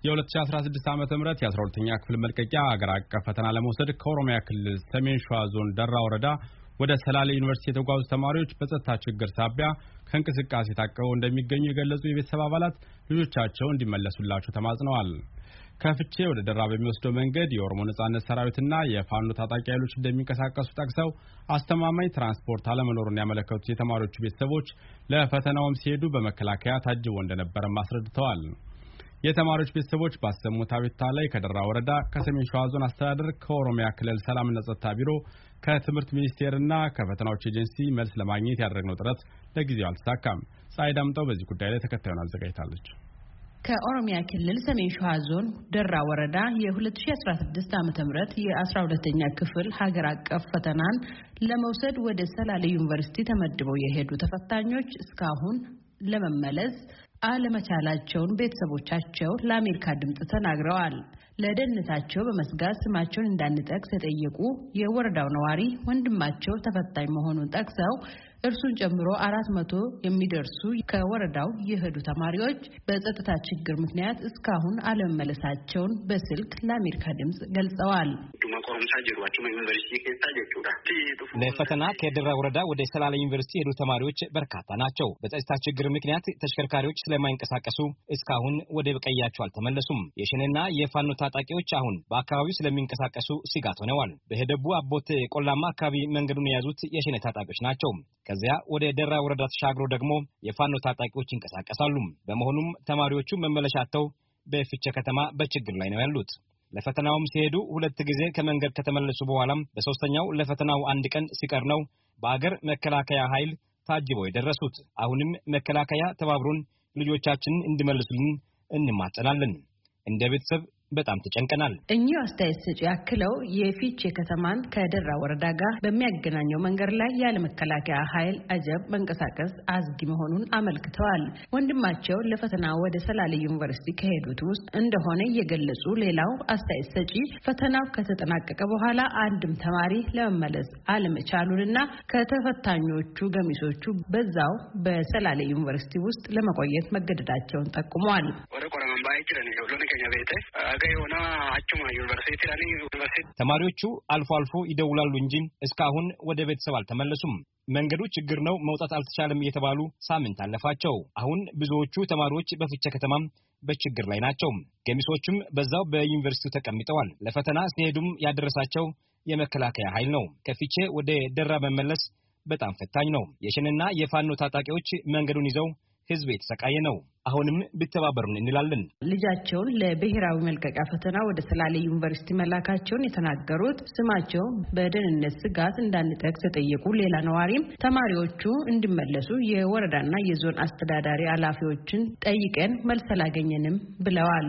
የ2016 ዓመተ ምህረት የ12ኛ ክፍል መልቀቂያ አገር አቀፍ ፈተና ለመውሰድ ከኦሮሚያ ክልል ሰሜን ሸዋ ዞን ደራ ወረዳ ወደ ሰላሌ ዩኒቨርሲቲ የተጓዙ ተማሪዎች በጸጥታ ችግር ሳቢያ ከእንቅስቃሴ ታቀው እንደሚገኙ የገለጹ የቤተሰብ አባላት ልጆቻቸው እንዲመለሱላቸው ተማጽነዋል። ከፍቼ ወደ ደራ በሚወስደው መንገድ የኦሮሞ ነጻነት ሰራዊትና የፋኖ ታጣቂ ኃይሎች እንደሚንቀሳቀሱ ጠቅሰው አስተማማኝ ትራንስፖርት አለመኖሩን ያመለከቱት የተማሪዎቹ ቤተሰቦች ለፈተናውም ሲሄዱ በመከላከያ ታጅበው እንደነበረም አስረድተዋል። የተማሪዎች ቤተሰቦች ባሰሙት አቤቱታ ላይ ከደራ ወረዳ፣ ከሰሜን ሸዋ ዞን አስተዳደር፣ ከኦሮሚያ ክልል ሰላምና ጸጥታ ቢሮ፣ ከትምህርት ሚኒስቴርና ከፈተናዎች ኤጀንሲ መልስ ለማግኘት ያደረግነው ጥረት ለጊዜው አልተሳካም። ፀሐይ ዳምጠው በዚህ ጉዳይ ላይ ተከታዩን አዘጋጅታለች። ከኦሮሚያ ክልል ሰሜን ሸዋ ዞን ደራ ወረዳ የ2016 ዓመተ ምህረት የ12ኛ ክፍል ሀገር አቀፍ ፈተናን ለመውሰድ ወደ ሰላሌ ዩኒቨርሲቲ ተመድበው የሄዱ ተፈታኞች እስካሁን ለመመለስ አለመቻላቸውን ቤተሰቦቻቸው ለአሜሪካ ድምጽ ተናግረዋል። ለደህንነታቸው በመስጋት ስማቸውን እንዳንጠቅስ የጠየቁ የወረዳው ነዋሪ ወንድማቸው ተፈታኝ መሆኑን ጠቅሰው እርሱን ጨምሮ 400 የሚደርሱ ከወረዳው የሄዱ ተማሪዎች በጸጥታ ችግር ምክንያት እስካሁን አለመመለሳቸውን በስልክ ለአሜሪካ ድምጽ ገልጸዋል። ለፈተና ከደራ ወረዳ ወደ ሰላሌ ዩኒቨርሲቲ የሄዱ ተማሪዎች በርካታ ናቸው። በጸጥታ ችግር ምክንያት ተሽከርካሪዎች ስለማይንቀሳቀሱ እስካሁን ወደ ቀያቸው አልተመለሱም። የሸኔና የፋኖ ታጣቂዎች አሁን በአካባቢው ስለሚንቀሳቀሱ ስጋት ሆነዋል። በሄደቡ አቦቴ ቆላማ አካባቢ መንገዱን የያዙት የሸኔ ታጣቂዎች ናቸው። ከዚያ ወደ ደራ ወረዳ ተሻግሮ ደግሞ የፋኖ ታጣቂዎች ይንቀሳቀሳሉ። በመሆኑም ተማሪዎቹ መመለሻቸው በፍቼ ከተማ በችግር ላይ ነው ያሉት። ለፈተናውም ሲሄዱ 2 ጊዜ ከመንገድ ከተመለሱ በኋላም በሶስተኛው ለፈተናው 1 ቀን ሲቀር ነው በአገር መከላከያ ኃይል ታጅበው የደረሱት። አሁንም መከላከያ ተባብሮን ልጆቻችንን እንዲመልሱልን እንማጸናለን። እንደ ቤተሰብ በጣም ተጨንቀናል። እኚሁ አስተያየት ሰጪ ያክለው የፊቼ ከተማን ከደራ ወረዳ ጋር በሚያገናኘው መንገድ ላይ ያለ መከላከያ ኃይል አጀብ መንቀሳቀስ አዝጊ መሆኑን አመልክተዋል። ወንድማቸው ለፈተና ወደ ሰላሌ ዩኒቨርሲቲ ከሄዱት ውስጥ እንደሆነ የገለጹ ሌላው አስተያየት ሰጪ ፈተናው ከተጠናቀቀ በኋላ አንድም ተማሪ ለመመለስ አለመቻሉንና ከተፈታኞቹ ገሚሶቹ በዛው በሰላሌ ዩኒቨርሲቲ ውስጥ ለመቆየት መገደዳቸውን ጠቁመዋል። ተማሪዎቹ አልፎ አልፎ ይደውላሉ እንጂ እስካሁን ወደ ቤተሰብ አልተመለሱም። መንገዱ ችግር ነው፣ መውጣት አልተቻለም እየተባሉ ሳምንት አለፋቸው። አሁን ብዙዎቹ ተማሪዎች በፍቼ ከተማም በችግር ላይ ናቸው። ገሚሶቹም በዛው በዩኒቨርሲቲው ተቀምጠዋል። ለፈተና ሲሄዱም ያደረሳቸው የመከላከያ ኃይል ነው። ከፍቼ ወደ ደራ መመለስ በጣም ፈታኝ ነው። የሸኔና የፋኖ ታጣቂዎች መንገዱን ይዘው ህዝብ የተሰቃየ ነው። አሁንም ቢተባበሩን እንላለን። ልጃቸውን ለብሔራዊ መልቀቂያ ፈተና ወደ ሰላሌ ዩኒቨርሲቲ መላካቸውን የተናገሩት ስማቸው በደህንነት ስጋት እንዳንጠቅስ የጠየቁ ሌላ ነዋሪም ተማሪዎቹ እንዲመለሱ የወረዳና የዞን አስተዳዳሪ ኃላፊዎችን ጠይቀን መልስ አላገኘንም ብለዋል።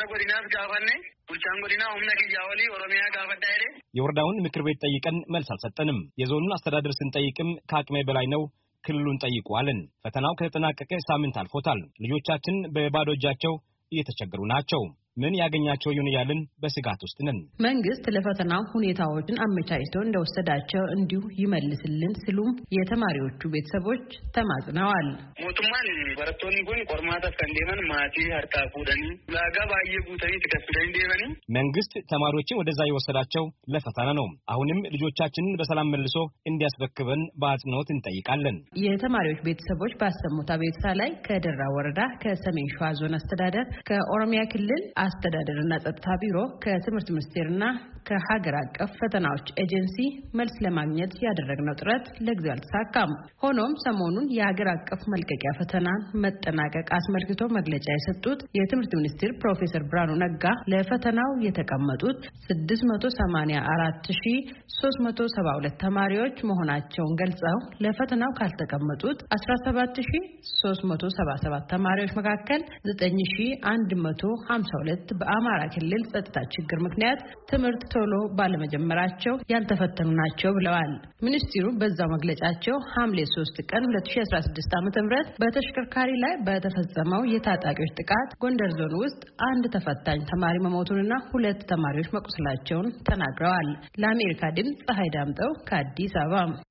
የወረዳውን ምክር ቤት ጠይቀን መልስ አልሰጠንም። የዞኑን አስተዳደር ስንጠይቅም ከአቅሜ በላይ ነው፣ ክልሉን ጠይቋልን። ፈተናው ከተጠናቀቀ ሳምንት አልፎታል። ልጆቻችን በባዶ እጃቸው እየተቸገሩ ናቸው። ምን ያገኛቸው ይሁን ያልን በስጋት ውስጥ ነን። መንግስት ለፈተናው ሁኔታዎችን አመቻችቶ እንደወሰዳቸው እንዲሁ ይመልስልን ሲሉም የተማሪዎቹ ቤተሰቦች ተማጽነዋል። ሞቱማን በረቶኒ ጉን ቆርማታ ከንደመን ማቲ ሀርታ ፉደኒ ላጋ ባየ ጉተኒ ተከፍደኒ ደበኒ መንግስት ተማሪዎችን ወደዛ የወሰዳቸው ለፈተና ነው። አሁንም ልጆቻችንን በሰላም መልሶ እንዲያስረክበን በአጽንኦት እንጠይቃለን። የተማሪዎች ቤተሰቦች ባሰሙት አቤቱታ ላይ ከደራ ወረዳ፣ ከሰሜን ሸዋ ዞን አስተዳደር፣ ከኦሮሚያ ክልል አስተዳደርና ጸጥታ ቢሮ፣ ከትምህርት ሚኒስቴርና ከሀገር አቀፍ ፈተናዎች ኤጀንሲ መልስ ለማግኘት ያደረግነው ጥረት ለጊዜው አልተሳካም። ሆኖም ሰሞኑን የሀገር አቀፍ መልቀቂያ ፈተና መጠናቀቅ አስመልክቶ መግለጫ የሰጡት የትምህርት ሚኒስትር ፕሮፌሰር ብርሃኑ ነጋ ለፈተናው የተቀመጡት 684372 ተማሪዎች መሆናቸውን ገልጸው ለፈተናው ካልተቀመጡት 17377 ተማሪዎች መካከል 9152 በአማራ ክልል ጸጥታ ችግር ምክንያት ትምህርት ቶሎ ባለመጀመራቸው ያልተፈተኑ ናቸው ብለዋል። ሚኒስትሩ በዛው መግለጫቸው ሐምሌ 3 ቀን 2016 ዓ.ም በተሽከርካሪ ላይ በተፈጸመው የታጣቂዎች ጥቃት ጎንደር ዞን ውስጥ አንድ ተፈታኝ ተማሪ መሞቱንና 2 ተማሪዎች መቁሰላቸውን ተናግረዋል። ለአሜሪካ ድምጽ ፀሐይ ዳምጠው ከአዲስ አበባ